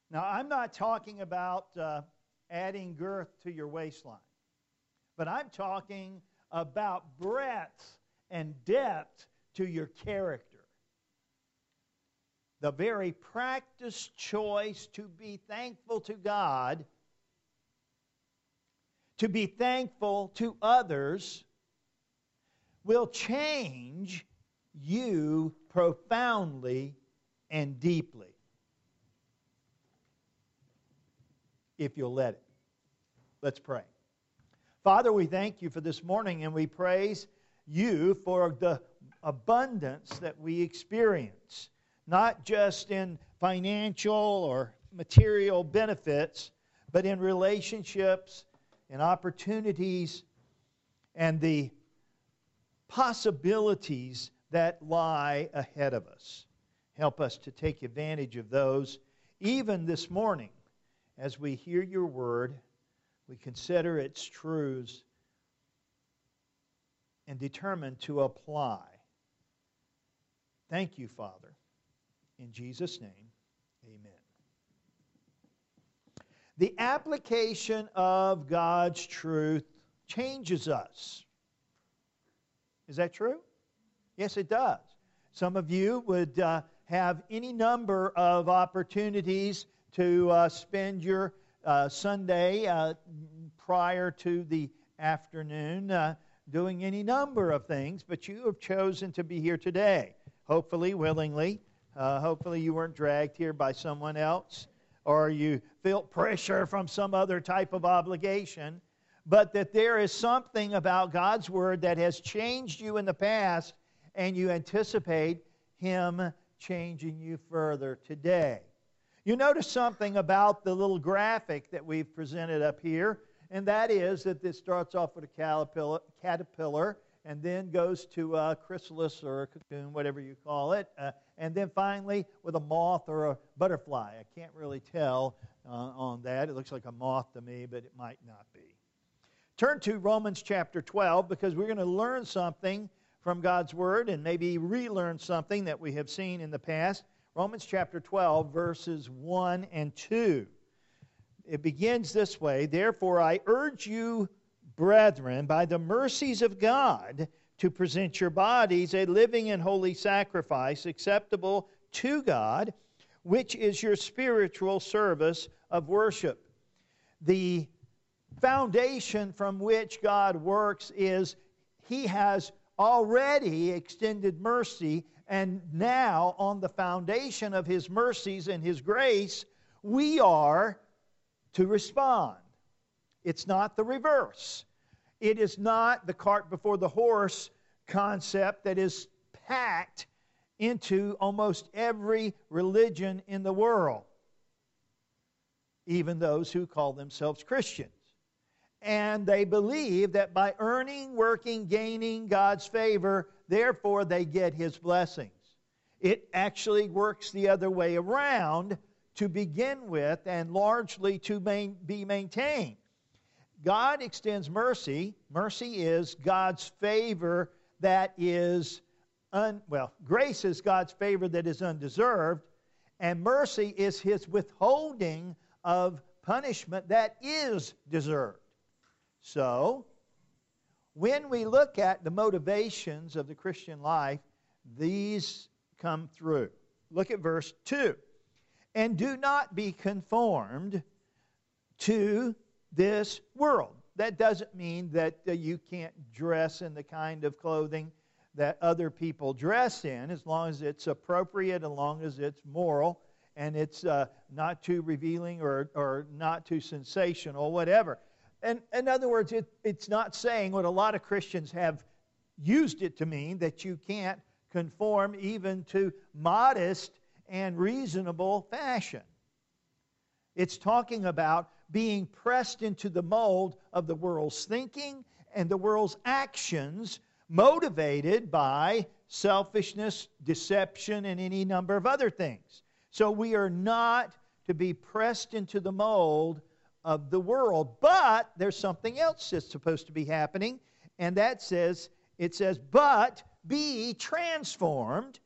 Now, I'm not talking about adding girth to your waistline, but I'm talking about breadth and depth to your character. The very practiced choice to be thankful to God, to be thankful to others, will change you profoundly and deeply, if you'll let it. Let's pray. Father, we thank you for this morning, and we praise you for the abundance that we experience, not just in financial or material benefits, but in relationships and opportunities and the possibilities that lie ahead of us. Help us to take advantage of those even this morning as we hear your word, we consider its truths, and determine to apply. Thank you, Father. In Jesus' name, amen. The application of God's truth changes us. Is that true? Yes, it does. Some of you would have any number of opportunities to spend your Sunday prior to the afternoon doing any number of things, but you have chosen to be here today, hopefully willingly. Hopefully you weren't dragged here by someone else, or you felt pressure from some other type of obligation, but that there is something about God's Word that has changed you in the past, and you anticipate Him changing you further today. You notice something about the little graphic that we've presented up here, and that is that this starts off with a caterpillar and then goes to a chrysalis or a cocoon, whatever you call it, and then finally with a moth or a butterfly. I can't really tell on that. It looks like a moth to me, but it might not be. Turn to Romans chapter 12, because we're going to learn something from God's Word and maybe relearn something that we have seen in the past. Romans chapter 12, verses 1 and 2. It begins this way: "Therefore I urge you, brethren, by the mercies of God, to present your bodies a living and holy sacrifice, acceptable to God, which is your spiritual service of worship." The foundation from which God works is He has already extended mercy, and now on the foundation of His mercies and His grace, we are to respond. It's not the reverse. It is not the cart before the horse concept that is packed into almost every religion in the world, even those who call themselves Christians. And they believe that by earning, working, gaining God's favor, therefore they get His blessings. It actually works the other way around to begin with, and largely to be maintained. God extends mercy. Mercy is God's favor that is, grace is God's favor that is undeserved, and mercy is His withholding of punishment that is deserved. So, when we look at the motivations of the Christian life, these come through. Look at verse 2. "And do not be conformed to this world." That doesn't mean that you can't dress in the kind of clothing that other people dress in, as long as it's appropriate, as long as it's moral, and it's not too revealing or not too sensational, whatever. And in other words, it's not saying what a lot of Christians have used it to mean, that you can't conform even to modest and reasonable fashion. It's talking about being pressed into the mold of the world's thinking and the world's actions, motivated by selfishness, deception, and any number of other things. So we are not to be pressed into the mold of the world. But there's something else that's supposed to be happening, and it says, "But be transformed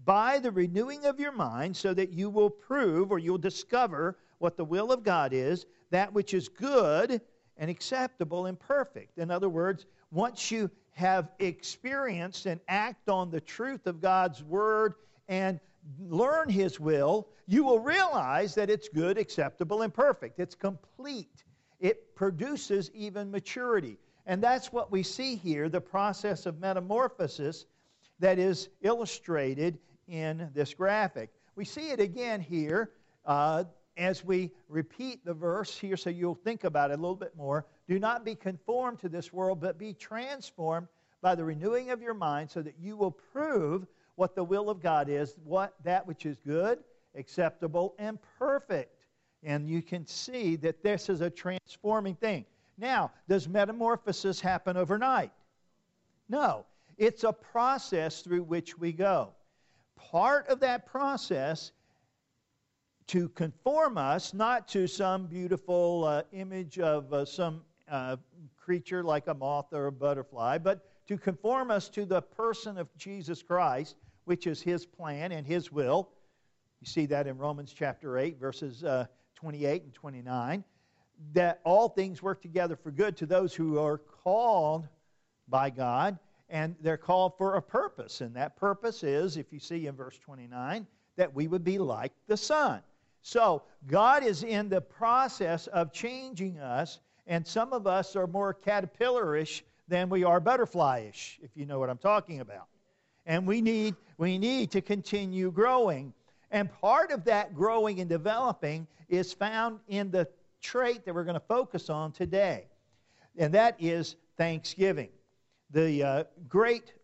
by the renewing of your mind, so that you will prove, or you'll discover, what the will of God is, that which is good and acceptable and perfect. In other words, once you have experienced and act on the truth of God's Word and learn His will, you will realize that it's good, acceptable, and perfect. It's complete. It produces even maturity. And that's what we see here, the process of metamorphosis that is illustrated in this graphic. We see it again here as we repeat the verse here, so you'll think about it a little bit more. Do not be conformed to this world, but be transformed by the renewing of your mind, so that you will prove what the will of God is, that which is good, acceptable, and perfect. And you can see that this is a transforming thing. Now, does metamorphosis happen overnight? No. It's a process through which we go. Part of that process to conform us, not to some beautiful image of some creature like a moth or a butterfly, but to conform us to the person of Jesus Christ, which is His plan and His will. You see that in Romans chapter 8, verses 28 and 29, that all things work together for good to those who are called by God, and they're called for a purpose. And that purpose is, if you see in verse 29, that we would be like the Son. So God is in the process of changing us, and some of us are more caterpillarish than we are butterflyish, if you know what I'm talking about. And we need to continue growing. And part of that growing and developing is found in the trait that we're going to focus on today, and that is thanksgiving. The great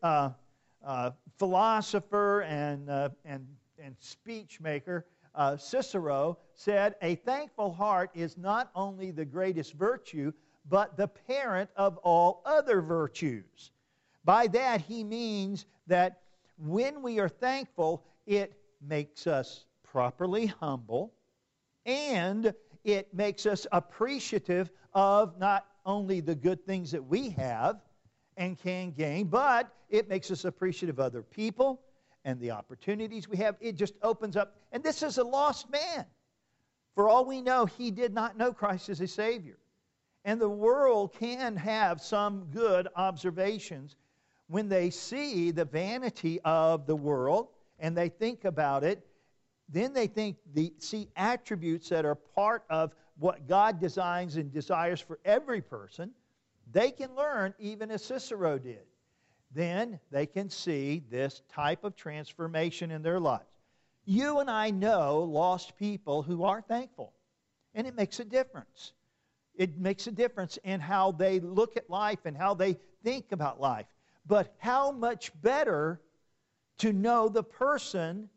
philosopher and speech maker Cicero said, "A thankful heart is not only the greatest virtue, but the parent of all other virtues." By that he means that when we are thankful, it makes us properly humble, and it makes us appreciative of not only the good things that we have and can gain, but it makes us appreciative of other people and the opportunities we have. It just opens up. And this is a lost man. For all we know, he did not know Christ as a Savior. And the world can have some good observations when they see the vanity of the world and they think about it. Then they see attributes that are part of what God designs and desires for every person. They can learn even as Cicero did. Then they can see this type of transformation in their lives. You and I know lost people who are thankful, and it makes a difference. It makes a difference in how they look at life and how they think about life. But how much better to know the person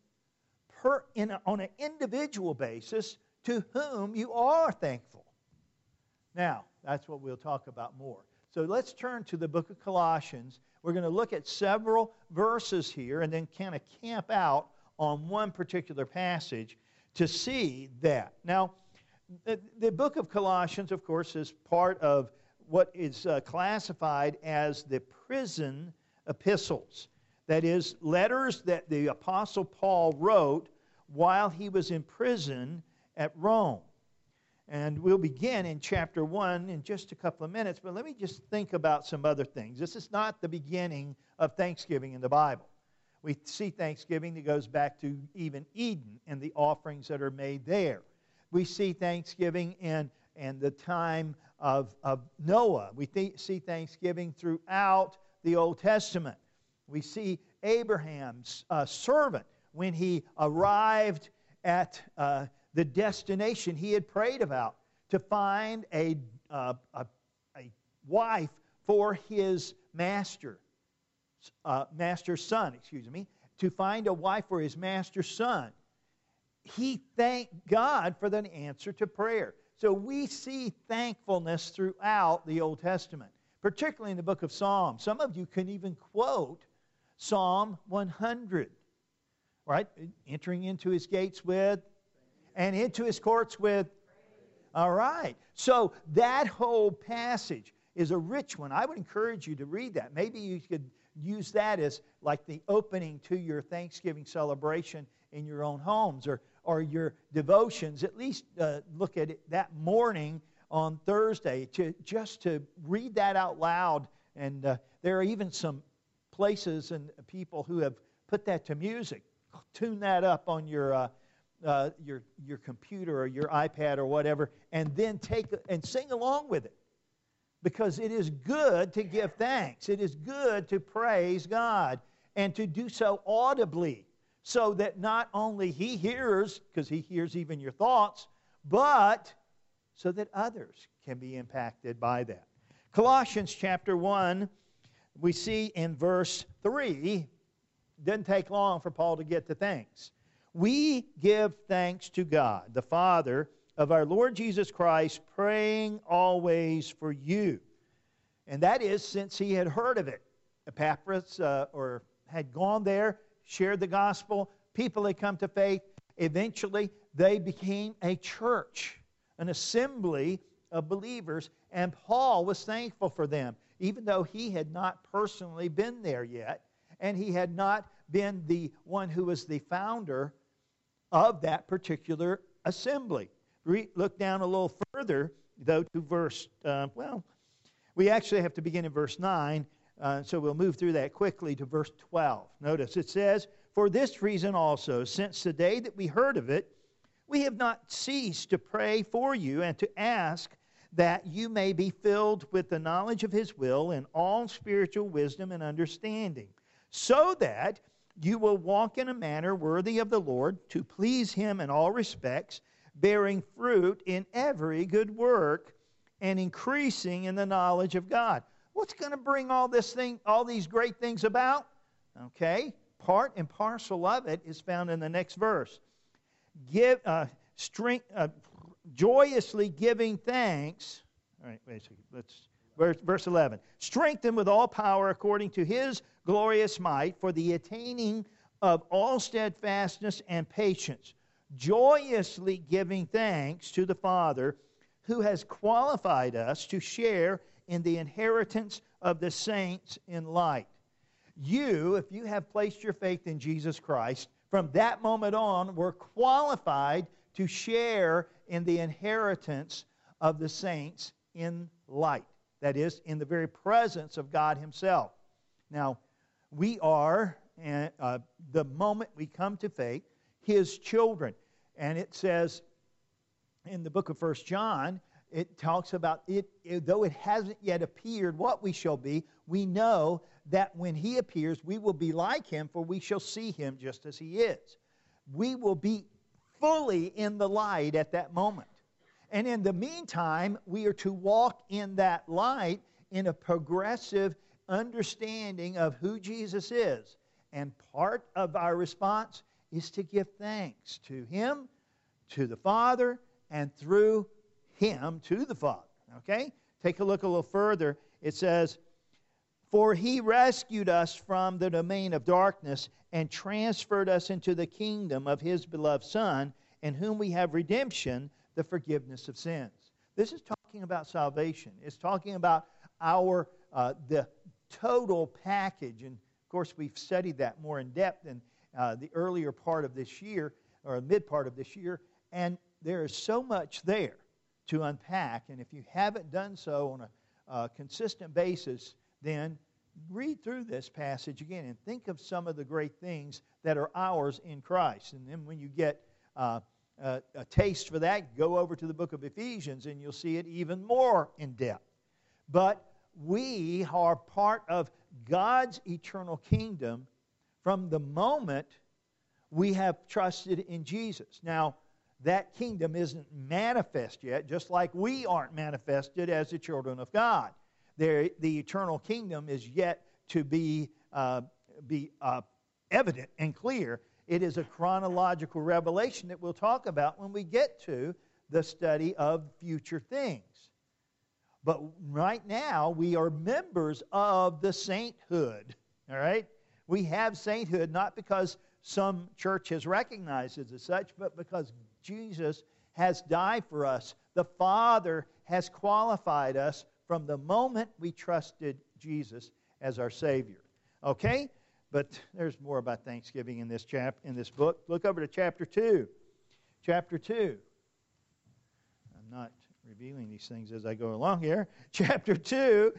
on an individual basis to whom you are thankful. Now, that's what we'll talk about more. So let's turn to the book of Colossians. We're going to look at several verses here and then kind of camp out on one particular passage to see that. Now, the book of Colossians, of course, is part of what is classified as the prison epistles. That is, letters that the Apostle Paul wrote while he was in prison at Rome. And we'll begin in chapter 1 in just a couple of minutes, but let me just think about some other things. This is not the beginning of Thanksgiving in the Bible. We see Thanksgiving that goes back to even Eden and the offerings that are made there. We see Thanksgiving in the time of Noah. We see Thanksgiving throughout the Old Testament. We see Abraham's servant when he arrived at the destination he had prayed about, to find a wife for his master's son, to find a wife for his master's son. He thanked God for the answer to prayer. So we see thankfulness throughout the Old Testament, particularly in the book of Psalms. Some of you can even quote Psalm 100, right? Entering into his gates with, and into his courts with. All right. So that whole passage is a rich one. I would encourage you to read that. Maybe you could use that as like the opening to your Thanksgiving celebration in your own homes, or your devotions. At least look at it that morning on Thursday, just to read that out loud. And there are even some places and people who have put that to music. Tune that up on your computer or your iPad or whatever, and then take and sing along with it. Because it is good to give thanks. It is good to praise God and to do so audibly, so that not only He hears, because He hears even your thoughts, but so that others can be impacted by that. Colossians chapter 1, we see in verse 3, doesn't take long for Paul to get to thanks. We give thanks to God, the Father of our Lord Jesus Christ, praying always for you. And that is since he had heard of it. Epaphras or had gone there, shared the gospel, people had come to faith. Eventually, they became a church, an assembly of believers, and Paul was thankful for them, even though he had not personally been there yet, and he had not been the one who was the founder of that particular assembly. Look down a little further, though, to verse, we actually have to begin in verse 9, so we'll move through that quickly to verse 12. Notice it says, "For this reason also, since the day that we heard of it, we have not ceased to pray for you and to ask that you may be filled with the knowledge of His will and all spiritual wisdom and understanding, so that you will walk in a manner worthy of the Lord, to please Him in all respects, bearing fruit in every good work and increasing in the knowledge of God." What's going to bring all these great things about? Okay, part and parcel of it is found in the next verse. Joyously giving thanks. All right, let's verse 11. "Strengthened with all power according to His glorious might, for the attaining of all steadfastness and patience, joyously giving thanks to the Father, who has qualified us to share in the inheritance of the saints in light." You, if you have placed your faith in Jesus Christ, from that moment on, were qualified to share in the inheritance of the saints in light. That is, in the very presence of God Himself. Now, we are, the moment we come to faith, His children. And it says in the book of 1 John, it talks about it, though it hasn't yet appeared what we shall be, we know that when He appears, we will be like Him, for we shall see Him just as He is. We will be fully in the light at that moment. And in the meantime, we are to walk in that light in a progressive understanding of who Jesus is. And part of our response is to give thanks to Him, to the Father, and through Him to the Father. Okay? Take a look a little further. It says, "For He rescued us from the domain of darkness and transferred us into the kingdom of His beloved Son, in whom we have redemption, the forgiveness of sins." This is talking about salvation. It's talking about the total package. And of course, we've studied that more in depth in the earlier part of this year, or mid part of this year. And there is so much there to unpack. And if you haven't done so on a consistent basis, then read through this passage again and think of some of the great things that are ours in Christ. And then when you get a taste for that, go over to the book of Ephesians and you'll see it even more in depth. But we are part of God's eternal kingdom from the moment we have trusted in Jesus. Now, that kingdom isn't manifest yet, just like we aren't manifested as the children of God. The eternal kingdom is yet to be evident and clear. It is a chronological revelation that we'll talk about when we get to the study of future things. But right now, we are members of the sainthood. All right? We have sainthood not because some church has recognized it as such, but because Jesus has died for us. The Father has qualified us from the moment we trusted Jesus as our Savior. Okay? But there's more about Thanksgiving in this book. Look over to chapter 2. Chapter 2. I'm not revealing these things as I go along here. Chapter 2,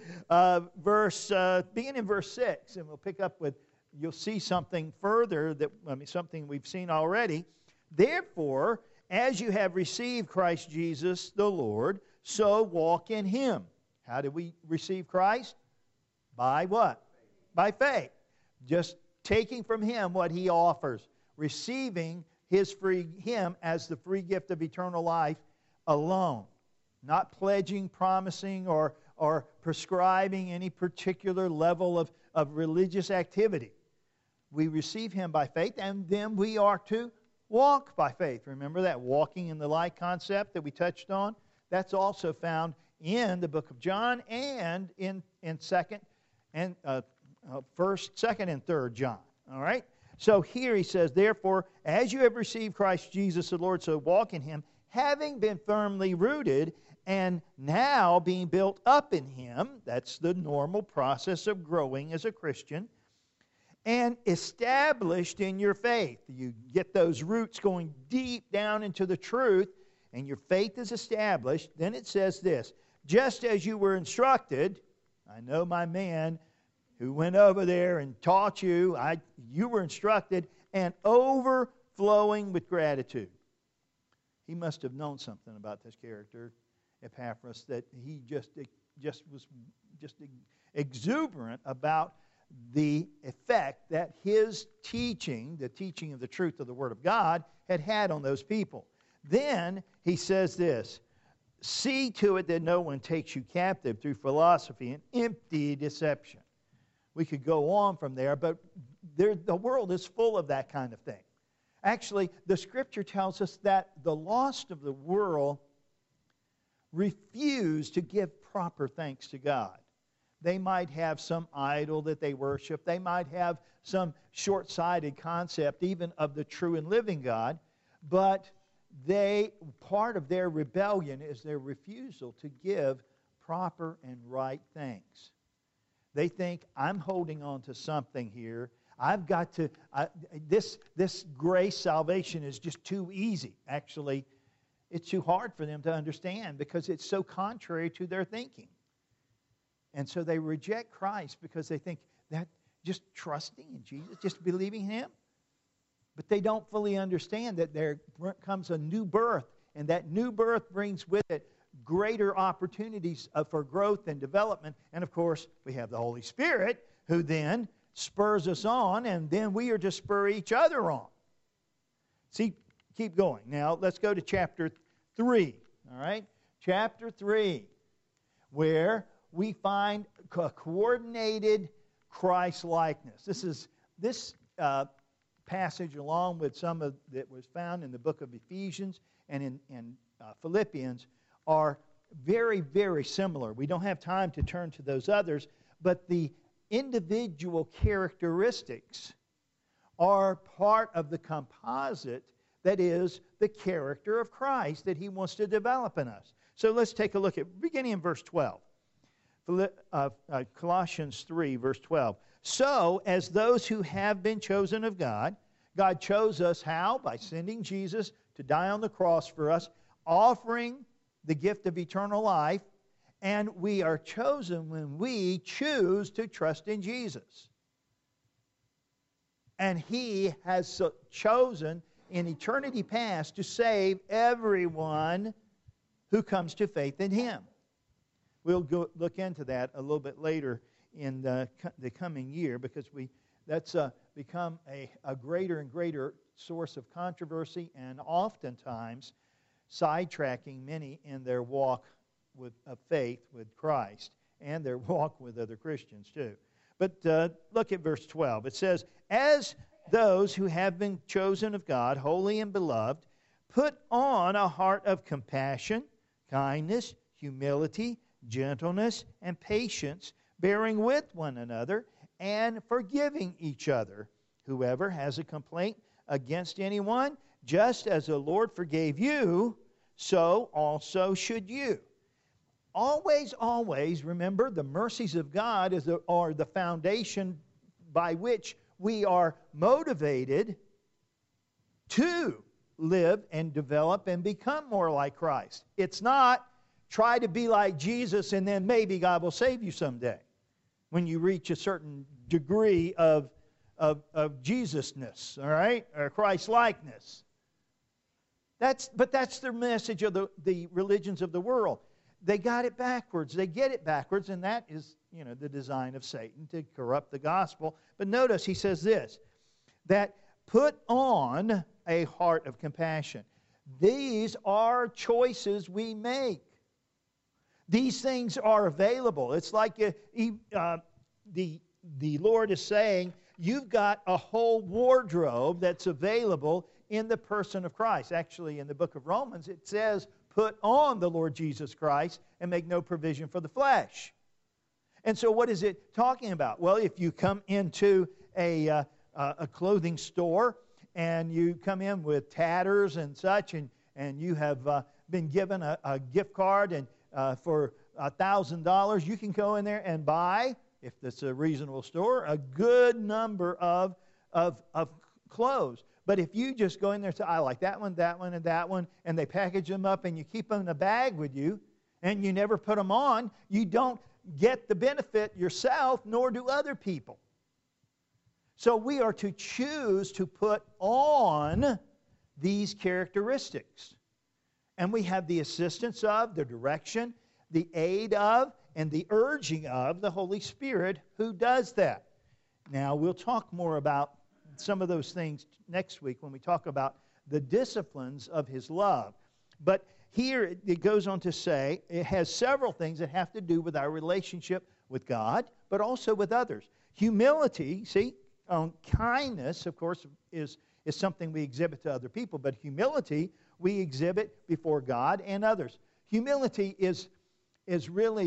begin in verse 6, and we'll pick up with, you'll see something further, something we've seen already. Therefore, as you have received Christ Jesus the Lord, so walk in Him. How do we receive Christ? By what? By faith. Just taking from Him what He offers. Receiving Him as the free gift of eternal life alone. Not pledging, promising, or prescribing any particular level of religious activity. We receive Him by faith, and then we are to walk by faith. Remember that walking in the light concept that we touched on? That's also found in the book of John and in 2nd and 2nd and 3rd John. All right? So here he says, therefore, as you have received Christ Jesus the Lord, so walk in Him, having been firmly rooted and now being built up in Him. That's the normal process of growing as a Christian. And established in your faith. You get those roots going deep down into the truth, and your faith is established. Then it says this, just as you were instructed. I know my man who went over there and taught you. You were instructed, and overflowing with gratitude. He must have known something about this character, Epaphras, that he was exuberant about the effect that his teaching, the teaching of the truth of the Word of God, had on those people. Then he says this, see to it that no one takes you captive through philosophy and empty deception. We could go on from there, but the world is full of that kind of thing. Actually, the Scripture tells us that the lost of the world refuse to give proper thanks to God. They might have some idol that they worship. They might have some short-sighted concept even of the true and living God. But part of their rebellion is their refusal to give proper and right thanks. They think, I'm holding on to something here. I've got to, this grace salvation is just too easy. Actually, it's too hard for them to understand because it's so contrary to their thinking. And so they reject Christ because they think that just trusting in Jesus, just believing in Him. But they don't fully understand that there comes a new birth, and that new birth brings with it greater opportunities for growth and development. And of course, we have the Holy Spirit who then spurs us on, and then we are to spur each other on. See, keep going. Now, let's go to chapter 3. All right? Chapter 3, where we find a coordinated Christ-likeness. This passage, along with some of that was found in the book of Ephesians and in Philippians, are very, very similar. We don't have time to turn to those others, but the individual characteristics are part of the composite that is the character of Christ that He wants to develop in us. So let's take a look at, beginning in verse 12. Colossians 3, verse 12. So, as those who have been chosen of God, God chose us how? By sending Jesus to die on the cross for us, offering the gift of eternal life, and we are chosen when we choose to trust in Jesus. And He has chosen in eternity past to save everyone who comes to faith in Him. We'll look into that a little bit later in the coming year, because that's become a greater and greater source of controversy, and oftentimes sidetracking many in their walk of faith with Christ and their walk with other Christians too. But look at verse 12. It says, as those who have been chosen of God, holy and beloved, put on a heart of compassion, kindness, humility, gentleness, and patience, bearing with one another and forgiving each other. Whoever has a complaint against anyone, just as the Lord forgave you, so also should you. Always, always remember the mercies of God are the foundation by which we are motivated to live and develop and become more like Christ. It's not try to be like Jesus and then maybe God will save you someday when you reach a certain degree of Jesus-ness, all right, or Christ-likeness. But that's the message of the religions of the world. They got it backwards. They get it backwards, and that is, the design of Satan to corrupt the gospel. But notice he says this, that put on a heart of compassion. These are choices we make. These things are available. It's like the Lord is saying, you've got a whole wardrobe that's available in the person of Christ. Actually, in the book of Romans, it says, put on the Lord Jesus Christ and make no provision for the flesh. And so what is it talking about? Well, if you come into a clothing store and you come in with tatters and such, and you have been given a gift card and for $1,000, you can go in there and buy, if it's a reasonable store, a good number of clothes. But if you just go in there and say, I like that one, and that one, and they package them up and you keep them in a bag with you, and you never put them on, you don't get the benefit yourself, nor do other people. So we are to choose to put on these characteristics. And we have the assistance of, the direction, the aid of, and the urging of the Holy Spirit who does that. Now, we'll talk more about some of those things next week when we talk about the disciplines of His love. But here it goes on to say it has several things that have to do with our relationship with God, but also with others. Humility, kindness, of course, is something we exhibit to other people, but humility we exhibit before God and others. Humility is really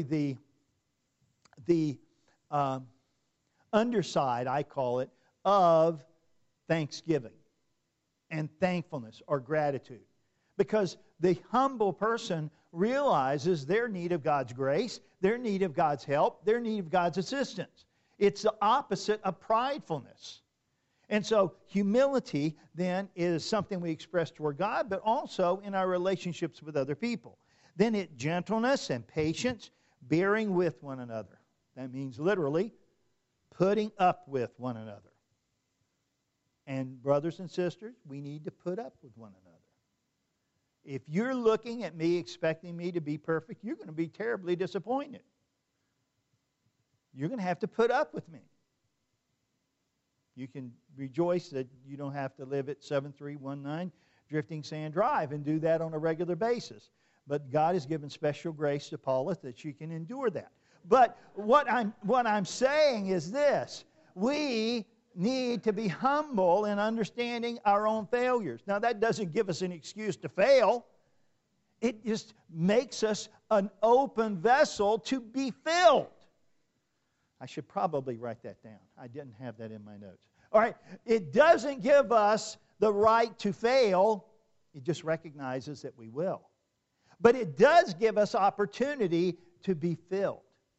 the underside, I call it, of thanksgiving and thankfulness or gratitude. Because the humble person realizes their need of God's grace, their need of God's help, their need of God's assistance. It's the opposite of pridefulness. And so humility then is something we express toward God, but also in our relationships with other people. Then it gentleness and patience, bearing with one another. That means literally putting up with one another. And brothers and sisters, we need to put up with one another. If you're looking at me expecting me to be perfect, you're going to be terribly disappointed. You're going to have to put up with me. You can rejoice that you don't have to live at 7319 Drifting Sand Drive and do that on a regular basis. But God has given special grace to Paula that she can endure that. But what I'm saying is this. We need to be humble in understanding our own failures. Now, that doesn't give us an excuse to fail. It just makes us an open vessel to be filled. I should probably write that down. I didn't have that in my notes. All right, it doesn't give us the right to fail. It just recognizes that we will. But it does give us opportunity to be filled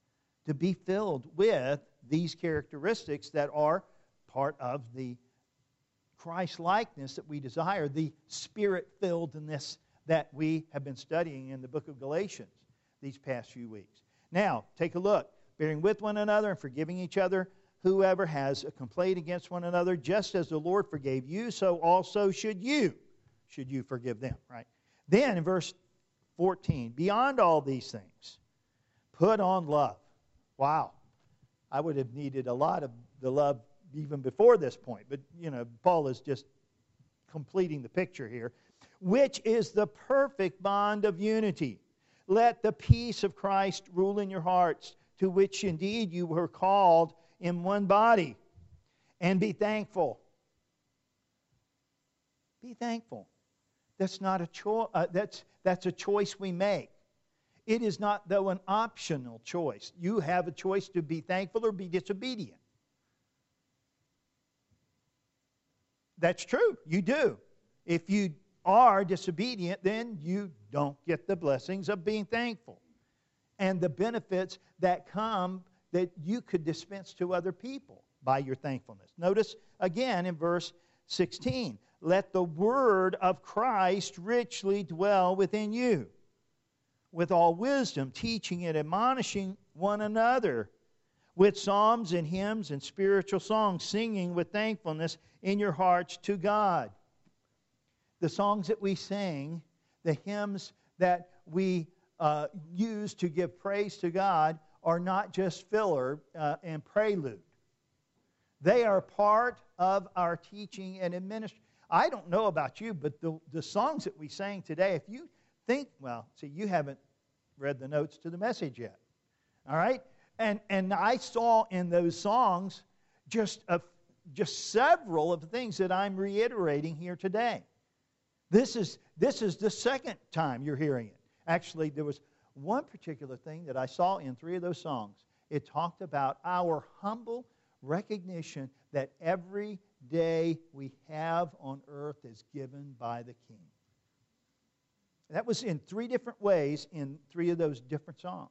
with these characteristics that are part of the Christ-likeness that we desire, the Spirit-filledness that we have been studying in the book of Galatians these past few weeks. Now, take a look. Bearing with one another and forgiving each other, whoever has a complaint against one another, just as the Lord forgave you, so also should you forgive them, right? Then in verse 14, beyond all these things, put on love. Wow. I would have needed a lot of the love even before this point, but, Paul is just completing the picture here, which is the perfect bond of unity. Let the peace of Christ rule in your hearts, to which indeed you were called in one body, and be thankful. Be thankful. That's not a choice. That's a choice we make. It is not, though, an optional choice. You have a choice to be thankful or be disobedient. That's true. You do. If you are disobedient, then you don't get the blessings of being thankful and the benefits that come that you could dispense to other people by your thankfulness. Notice again in verse 16, let the word of Christ richly dwell within you, with all wisdom, teaching and admonishing one another, with psalms and hymns and spiritual songs, singing with thankfulness in your hearts to God. The songs that we sing, the hymns that we use to give praise to God, are not just filler and prelude. They are part of our teaching and administration. I don't know about you, but the songs that we sang today, if you think, well, see, you haven't read the notes to the message yet. All right? And I saw in those songs just several of the things that I'm reiterating here today. This is the second time you're hearing it. Actually, there was one particular thing that I saw in 3 of those songs. It talked about our humble recognition that every day we have on earth is given by the King. That was in 3 different ways in 3 of those different songs.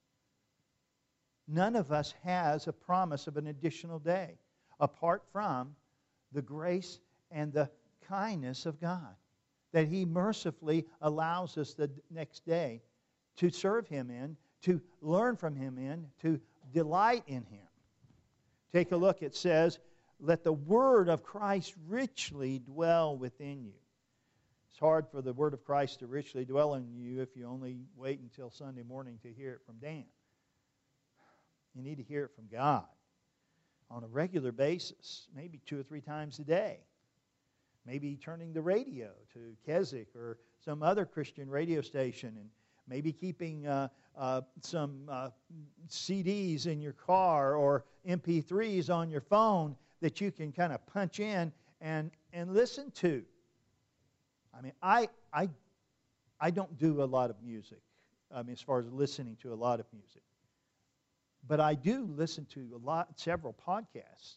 None of us has a promise of an additional day apart from the grace and the kindness of God, that He mercifully allows us the next day to serve Him in, to learn from Him in, to delight in Him. Take a look. It says, let the word of Christ richly dwell within you. It's hard for the word of Christ to richly dwell in you if you only wait until Sunday morning to hear it from Dan. You need to hear it from God on a regular basis, maybe 2 or 3 times a day. Maybe turning the radio to Keswick or some other Christian radio station, and maybe keeping some CDs in your car or MP3s on your phone that you can kind of punch in and listen to. I mean, I don't do a lot of music, as far as listening to a lot of music. But I do listen to several podcasts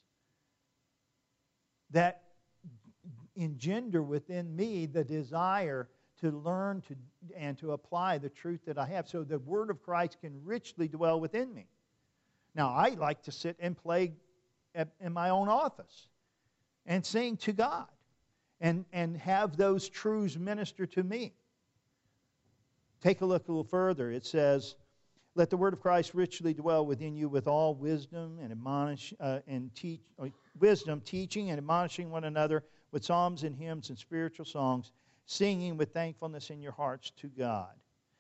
that engender within me the desire to learn and to apply the truth that I have, so the word of Christ can richly dwell within me. Now, I like to sit and play in my own office and sing to God and have those truths minister to me. Take a look a little further. It says, let the word of Christ richly dwell within you with all wisdom and teaching and admonishing one another with psalms and hymns and spiritual songs, singing with thankfulness in your hearts to God.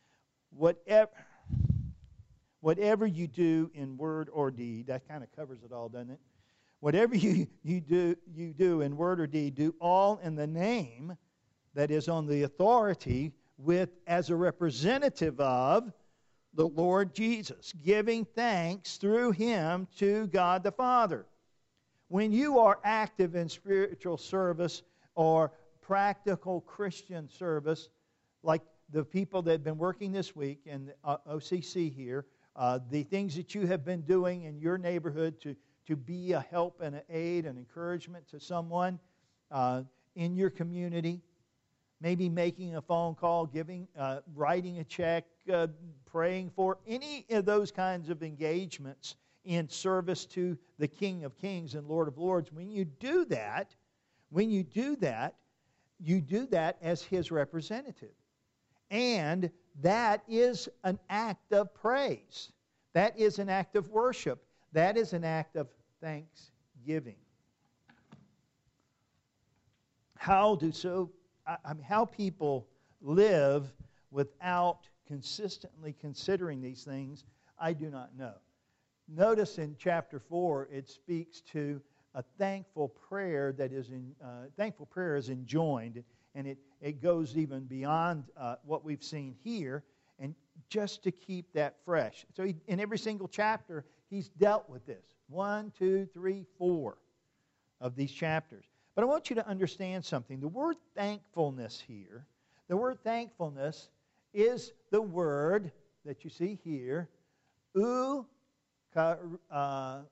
Whatever you do in word or deed, that kind of covers it all, doesn't it? Whatever you do in word or deed, do all in the name that is on the authority as a representative of the Lord Jesus, giving thanks through Him to God the Father. When you are active in spiritual service or practical Christian service, like the people that have been working this week in OCC here, the things that you have been doing in your neighborhood to be a help and an aid and encouragement to someone in your community, maybe making a phone call, writing a check, praying for any of those kinds of engagements in service to the King of Kings and Lord of Lords. When you do that, you do that as His representative. And that is an act of praise. That is an act of worship. That is an act of thanksgiving. How people live without consistently considering these things, I do not know. Notice in chapter 4, it speaks to a thankful prayer thankful prayer is enjoined, and it goes even beyond what we've seen here, and just to keep that fresh. So in every single chapter, he's dealt with this. 1, 2, 3, 4 of these chapters. But I want you to understand something. The word thankfulness here, the word thankfulness is the word that you see here, eucharistoi.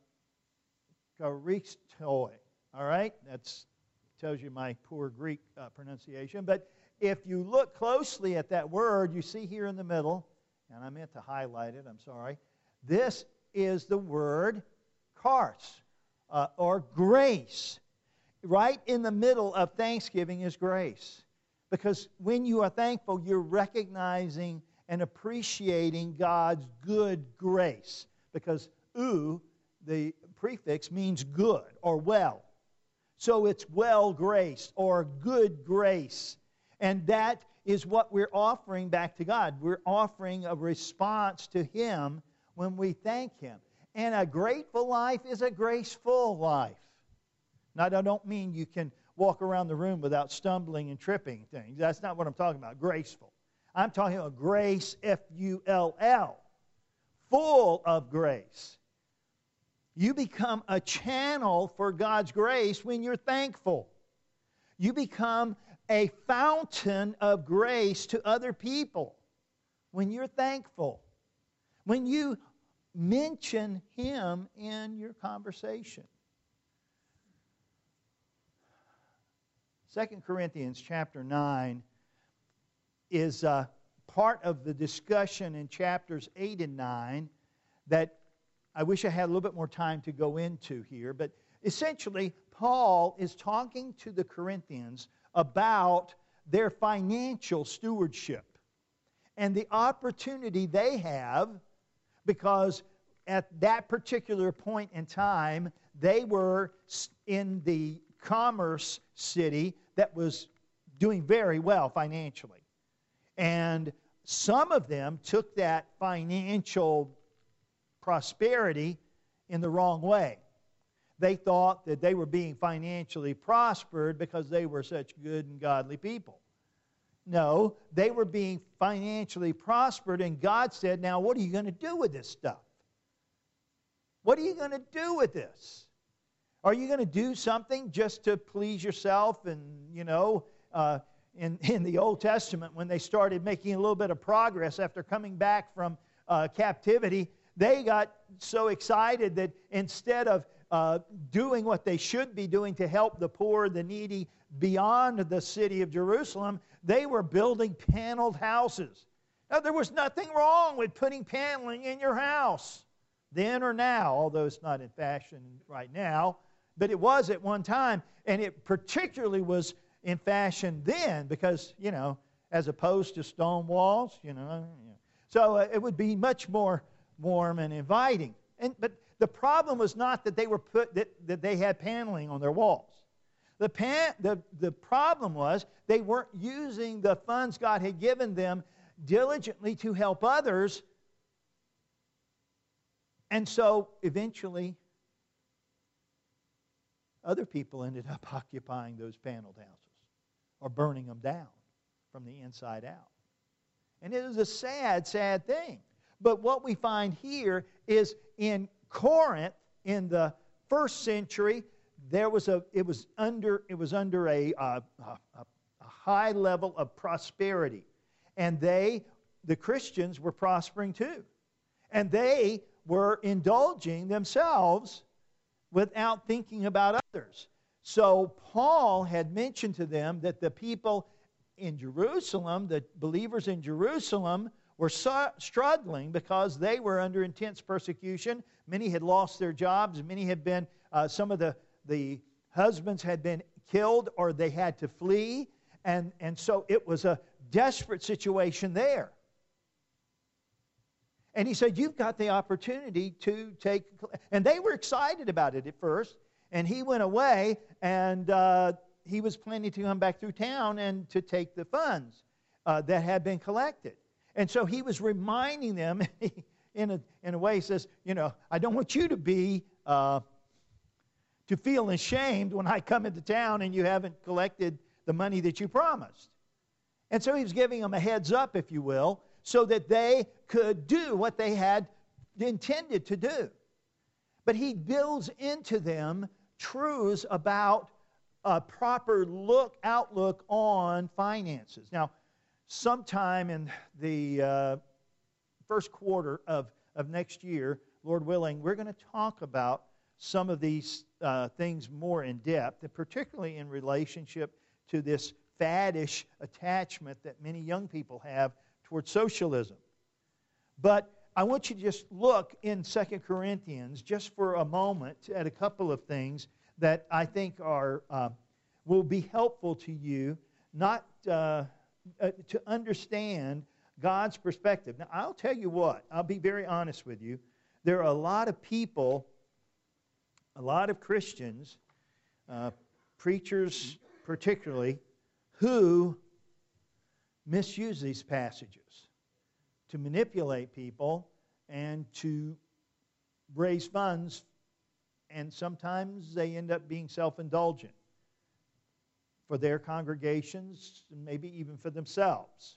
All right? That tells you my poor Greek pronunciation. But if you look closely at that word, you see here in the middle, and I meant to highlight it, I'm sorry. This is the word charis, or grace. Right in the middle of thanksgiving is grace. Because when you are thankful, you're recognizing and appreciating God's good grace. Because the prefix, means good or well. So it's well graced or good grace. And that is what we're offering back to God. We're offering a response to Him when we thank Him. And a grateful life is a graceful life. Now, I don't mean you can walk around the room without stumbling and tripping things. That's not what I'm talking about, graceful. I'm talking about grace, F-U-L-L, full of grace. You become a channel for God's grace when you're thankful. You become a fountain of grace to other people when you're thankful. When you mention Him in your conversation. 2 Corinthians chapter 9 is part of the discussion in chapters 8 and 9 that I wish I had a little bit more time to go into here. But essentially, Paul is talking to the Corinthians about their financial stewardship and the opportunity they have, because at that particular point in time, they were in the commerce city that was doing very well financially. And some of them took that financial prosperity in the wrong way. They thought that they were being financially prospered because they were such good and godly people. No, they were being financially prospered, and God said, now what are you going to do with this stuff? What are you going to do with this? Are you going to do something just to please yourself? And, in the Old Testament, when they started making a little bit of progress after coming back from captivity, they got so excited that instead of doing what they should be doing to help the poor, the needy beyond the city of Jerusalem, they were building paneled houses. Now, there was nothing wrong with putting paneling in your house then or now, although it's not in fashion right now. But it was at one time, and it particularly was in fashion then because, as opposed to stone walls, So it would be much more warm and inviting. But the problem was not that they were that they had paneling on their walls. The problem was they weren't using the funds God had given them diligently to help others. And so eventually other people ended up occupying those paneled houses or burning them down from the inside out. And it is a sad, sad thing. But what we find here is in Corinth, in the first century, it was under a high level of prosperity. And the Christians were prospering too. And they were indulging themselves without thinking about others. So Paul had mentioned to them that the people in Jerusalem, the believers in Jerusalem, were struggling because they were under intense persecution. Many had lost their jobs. Many had been, some of the husbands had been killed or they had to flee. And so it was a desperate situation there. And he said, you've got the opportunity to take... And they were excited about it at first. And he went away, and he was planning to come back through town and to take the funds that had been collected. And so he was reminding them, in a way, he says, I don't want you to be... to feel ashamed when I come into town and you haven't collected the money that you promised. And so he was giving them a heads up, if you will, so that they could do what they had intended to do. But he builds into them truths about a proper outlook on finances. Now, sometime in the first quarter of next year, Lord willing, we're going to talk about some of these things more in depth, and particularly in relationship to this faddish attachment that many young people have towards socialism. But I want you to just look in 2 Corinthians just for a moment at a couple of things that I think are will be helpful to you, not to understand God's perspective. Now, I'll tell you what. I'll be very honest with you. There are a lot of people, a lot of Christians, preachers particularly, who misuse these passages to manipulate people and to raise funds, and sometimes they end up being self-indulgent for their congregations and maybe even for themselves.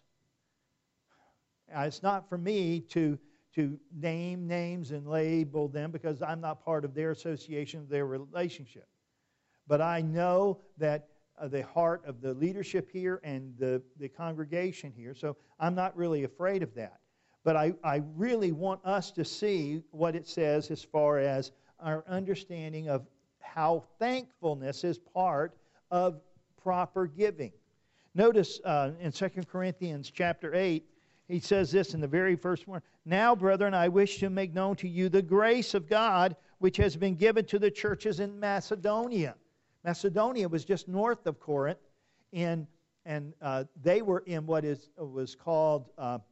It's not for me to name names and label them because I'm not part of their association, their relationship. But I know that the heart of the leadership here and the congregation here, so I'm not really afraid of that. But I really want us to see what it says as far as our understanding of how thankfulness is part of proper giving. Notice in 2 Corinthians chapter 8, he says this in the very first one. Now, brethren, I wish to make known to you the grace of God which has been given to the churches in Macedonia. Macedonia was just north of Corinth, and they were in what was called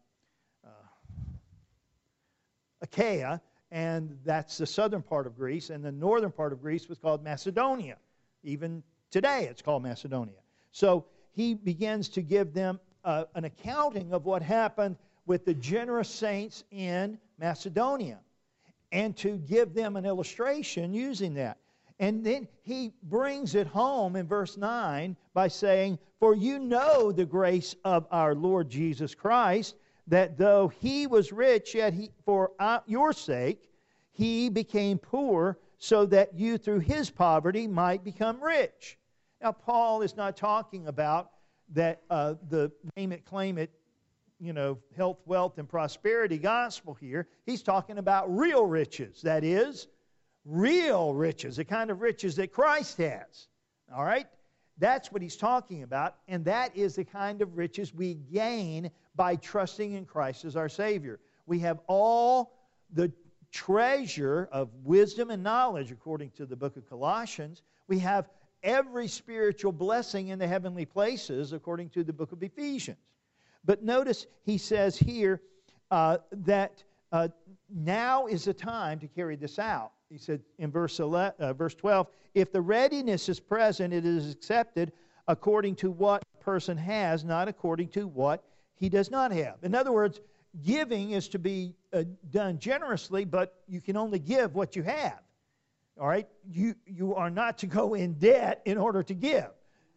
Achaia, and that's the southern part of Greece, and the northern part of Greece was called Macedonia. Even today it's called Macedonia. So he begins to give them an accounting of what happened with the generous saints in Macedonia, and to give them an illustration using that. And then he brings it home in verse 9 by saying, for you know the grace of our Lord Jesus Christ, that though he was rich, yet for your sake he became poor, so that you through his poverty might become rich. Now, Paul is not talking about that the name it, claim it, health, wealth, and prosperity gospel here. He's talking about real riches. That is, real riches, the kind of riches that Christ has. All right? That's what he's talking about, and that is the kind of riches we gain by trusting in Christ as our Savior. We have all the treasure of wisdom and knowledge, according to the book of Colossians. We have every spiritual blessing in the heavenly places, according to the book of Ephesians. But notice he says here that now is the time to carry this out. He said in verse 12, if the readiness is present, it is accepted according to what a person has, not according to what he does not have. In other words, giving is to be done generously, but you can only give what you have. All right? You are not to go in debt in order to give.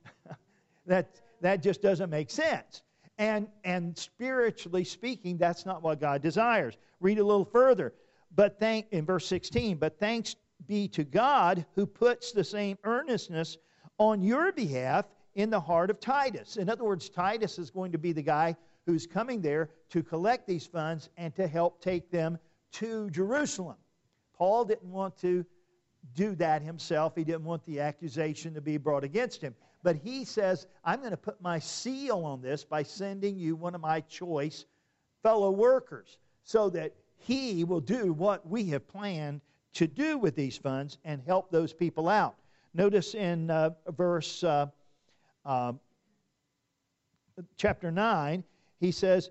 That just doesn't make sense. And spiritually speaking, that's not what God desires. Read a little further. In verse 16, but thanks be to God who puts the same earnestness on your behalf in the heart of Titus. In other words, Titus is going to be the guy who's coming there to collect these funds and to help take them to Jerusalem. Paul didn't want to do that himself. He didn't want the accusation to be brought against him. But he says, I'm going to put my seal on this by sending you one of my choice fellow workers so that he will do what we have planned to do with these funds and help those people out. Notice in chapter 9, he says,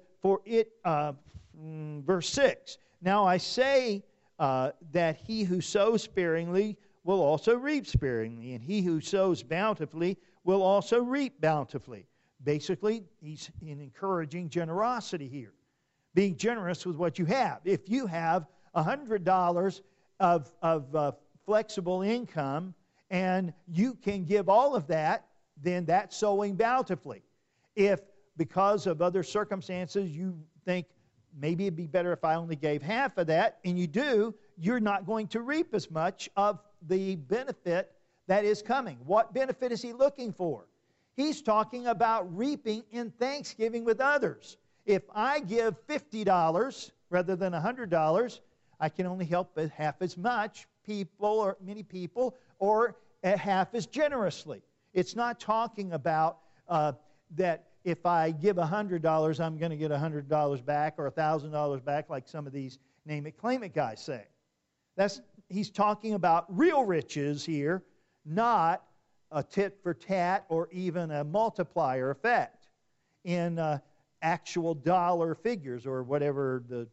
verse 6, now I say that he who sows sparingly will also reap sparingly, and he who sows bountifully will also reap bountifully. Basically, he's encouraging generosity here. Being generous with what you have. If you have $100 of flexible income and you can give all of that, then that's sowing bountifully. If because of other circumstances you think maybe it'd be better if I only gave half of that, and you do, you're not going to reap as much of the benefit that is coming. What benefit is he looking for? He's talking about reaping in thanksgiving with others. If I give $50 rather than $100, I can only help half as much people or many people, or half as generously. It's not talking about that if I give $100, I'm going to get $100 back or $1,000 back, like some of these name it, claim it guys say. He's talking about real riches here, not a tit for tat or even a multiplier effect in actual dollar figures or whatever the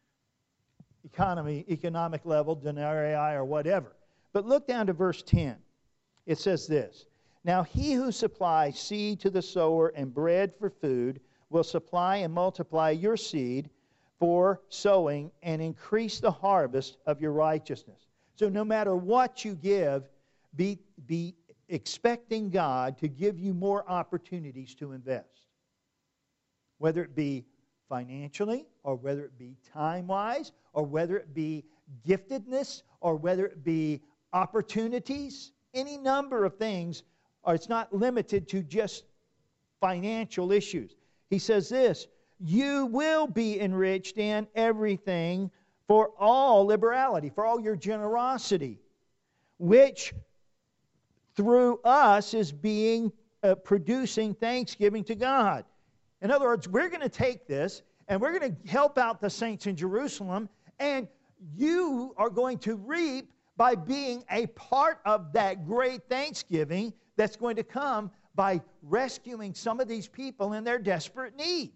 economic level, denarii or whatever. But look down to verse 10. It says this, "Now he who supplies seed to the sower and bread for food will supply and multiply your seed for sowing and increase the harvest of your righteousness." So no matter what you give, be expecting God to give you more opportunities to invest. Whether it be financially, or whether it be time-wise, or whether it be giftedness, or whether it be opportunities, any number of things, or it's not limited to just financial issues. He says this, "You will be enriched in everything for all liberality," for all your generosity, which through us is producing thanksgiving to God. In other words, we're going to take this and we're going to help out the saints in Jerusalem, and you are going to reap by being a part of that great thanksgiving that's going to come by rescuing some of these people in their desperate need.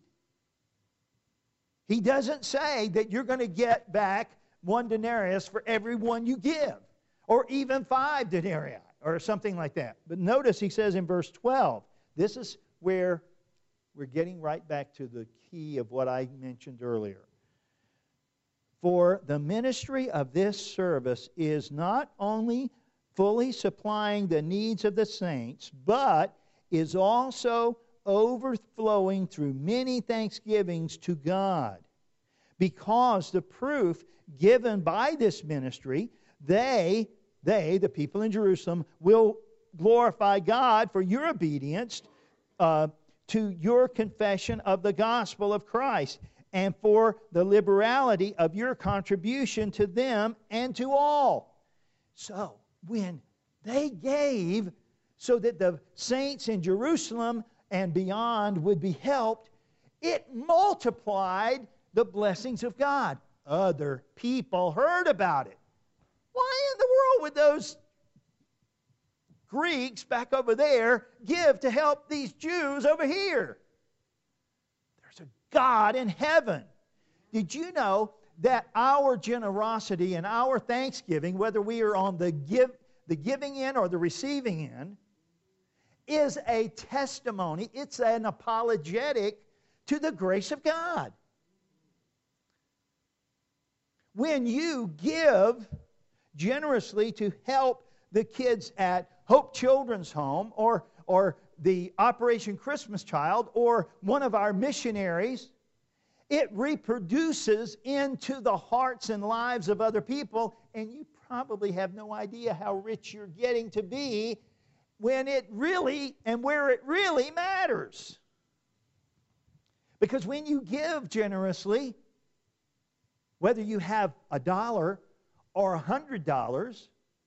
He doesn't say that you're going to get back 1 denarius for every one you give, or even 5 denarii, or something like that. But notice he says in verse 12, this is where we're getting right back to the key of what I mentioned earlier. "For the ministry of this service is not only fully supplying the needs of the saints, but is also overflowing through many thanksgivings to God. Because the proof given by this ministry, they, the people in Jerusalem, will glorify God for your obedience to your confession of the gospel of Christ, and for the liberality of your contribution to them and to all." So, when they gave so that the saints in Jerusalem and beyond would be helped, it multiplied the blessings of God. Other people heard about it. Why in the world would those Greeks back over there give to help these Jews over here? There's a God in heaven. Did you know that our generosity and our thanksgiving, whether we are on the giving end or the receiving end, is a testimony, it's an apologetic to the grace of God? When you give generously to help the kids at Hope Children's Home or the Operation Christmas Child or one of our missionaries, it reproduces into the hearts and lives of other people, and you probably have no idea how rich you're getting to be when it really and where it really matters. Because when you give generously, whether you have $1 or $100,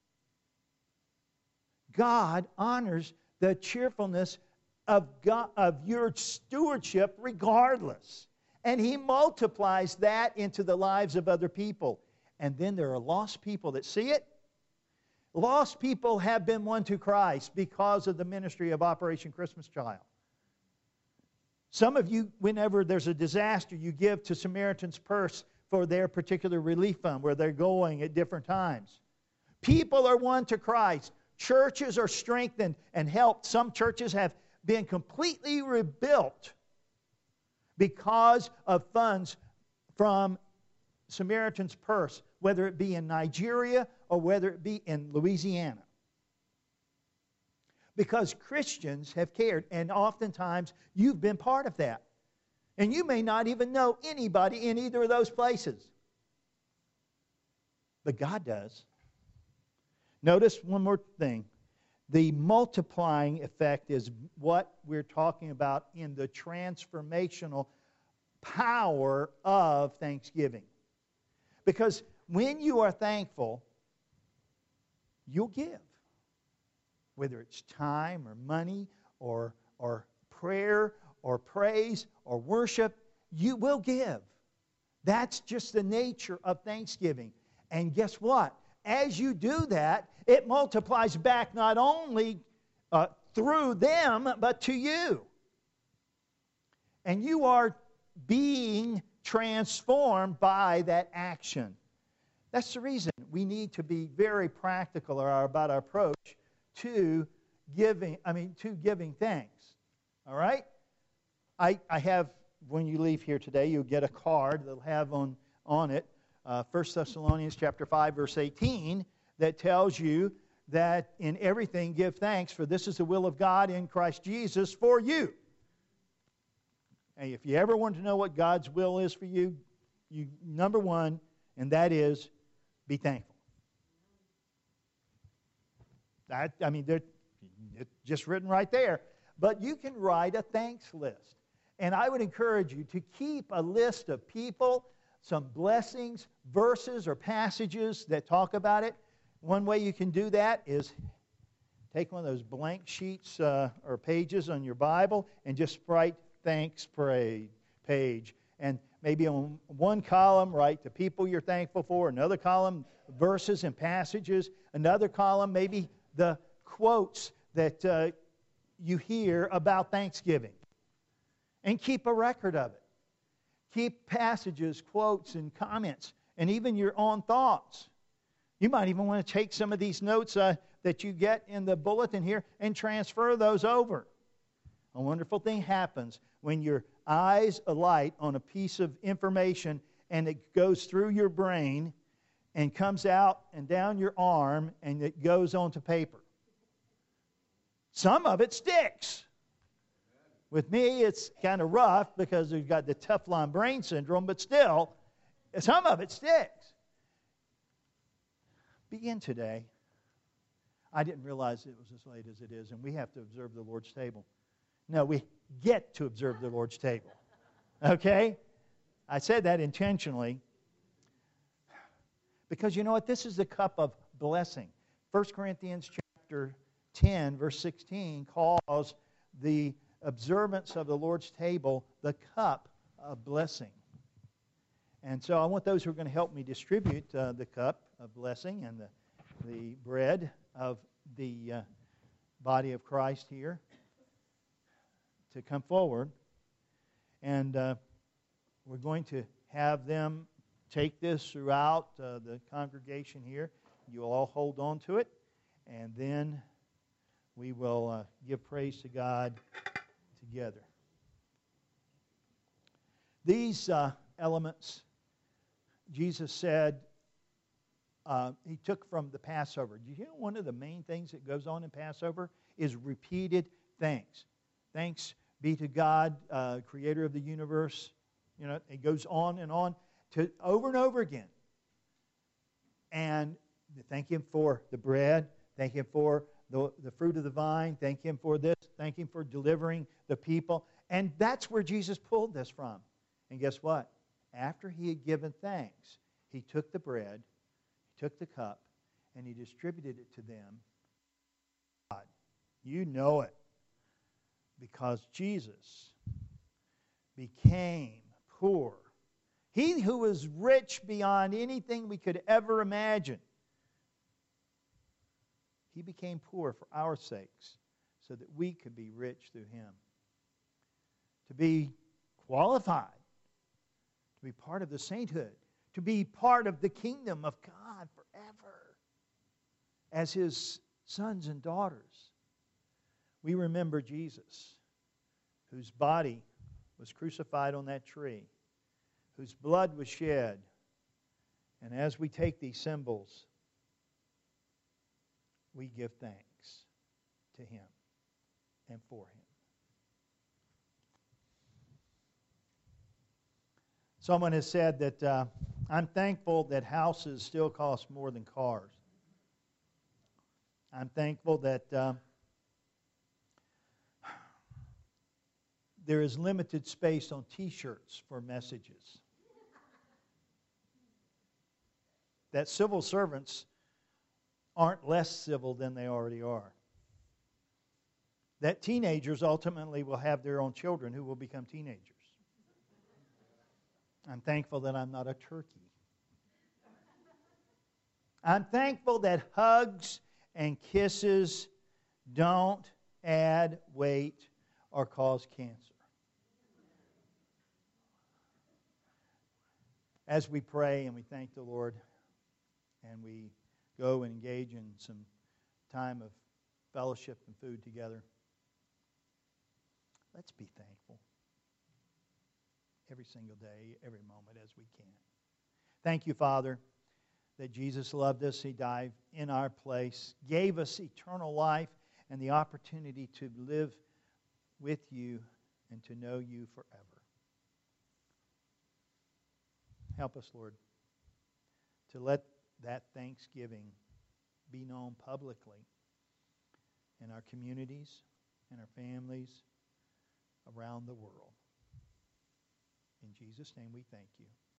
God honors the cheerfulness of your stewardship regardless. And He multiplies that into the lives of other people. And then there are lost people that see it. Lost people have been won to Christ because of the ministry of Operation Christmas Child. Some of you, whenever there's a disaster, you give to Samaritan's Purse for their particular relief fund where they're going at different times. People are won to Christ. Churches are strengthened and helped. Some churches have been completely rebuilt because of funds from Samaritan's Purse, whether it be in Nigeria or whether it be in Louisiana. Because Christians have cared, and oftentimes you've been part of that. And you may not even know anybody in either of those places. But God does. Notice one more thing. The multiplying effect is what we're talking about in the transformational power of thanksgiving. Because when you are thankful, you'll give. Whether it's time or money or prayer or praise or worship, you will give. That's just the nature of thanksgiving. And guess what? As you do that, it multiplies back not only through them, but to you. And you are being transformed by that action. That's the reason we need to be very practical about our approach to giving thanks. All right? I have, when you leave here today, you'll get a card that'll have on it 1 Thessalonians chapter 5, verse 18, that tells you that in everything give thanks, for this is the will of God in Christ Jesus for you. And if you ever want to know what God's will is for you, number one, and that is, be thankful. It's just written right there. But you can write a thanks list. And I would encourage you to keep a list of people, some blessings, verses, or passages that talk about it. One way you can do that is take one of those blank sheets or pages on your Bible and just write thanks page. And maybe on one column, write the people you're thankful for. Another column, verses and passages. Another column, maybe the quotes that you hear about Thanksgiving. And keep a record of it. Keep passages, quotes, and comments, and even your own thoughts. You might even want to take some of these notes that you get in the bulletin here and transfer those over. A wonderful thing happens when your eyes alight on a piece of information and it goes through your brain and comes out and down your arm and it goes onto paper. Some of it sticks. With me, it's kind of rough because we've got the Teflon brain syndrome, but still, some of it sticks. Begin today. I didn't realize it was as late as it is, and we have to observe the Lord's table. No, we get to observe the Lord's table. Okay? I said that intentionally because you know what? This is the cup of blessing. 1 Corinthians chapter 10, verse 16 calls the observance of the Lord's table the cup of blessing. And so I want those who are going to help me distribute the cup of blessing and the bread of the body of Christ here to come forward. And we're going to have them take this throughout the congregation here. You'll all hold on to it. And then we will give praise to God together. These elements, Jesus said, he took from the Passover. Do you know one of the main things that goes on in Passover is repeated thanks? Thanks be to God, creator of the universe. You know, it goes on and on to over and over again. And thank Him for the bread. Thank Him for the fruit of the vine. Thank Him for this. Thank Him for delivering the people. And that's where Jesus pulled this from. And guess what? After He had given thanks, He took the bread, He took the cup, and He distributed it to them. God, you know it. Because Jesus became poor. He who was rich beyond anything we could ever imagine. He became poor for our sakes so that we could be rich through Him. To be qualified, to be part of the sainthood, to be part of the kingdom of God forever as His sons and daughters. We remember Jesus, whose body was crucified on that tree, whose blood was shed. And as we take these symbols, we give thanks to Him and for Him. Someone has said that I'm thankful that houses still cost more than cars. I'm thankful that there is limited space on T-shirts for messages. That civil servants aren't less civil than they already are. that teenagers ultimately will have their own children who will become teenagers. I'm thankful that I'm not a turkey. I'm thankful that hugs and kisses don't add weight or cause cancer. As we pray and we thank the Lord and we go and engage in some time of fellowship and food together, let's be thankful every single day, every moment as we can. Thank you, Father, that Jesus loved us. He died in our place, gave us eternal life and the opportunity to live with you and to know you forever. Help us, Lord, to let that thanksgiving be known publicly in our communities, in our families, around the world. In Jesus' name we thank you.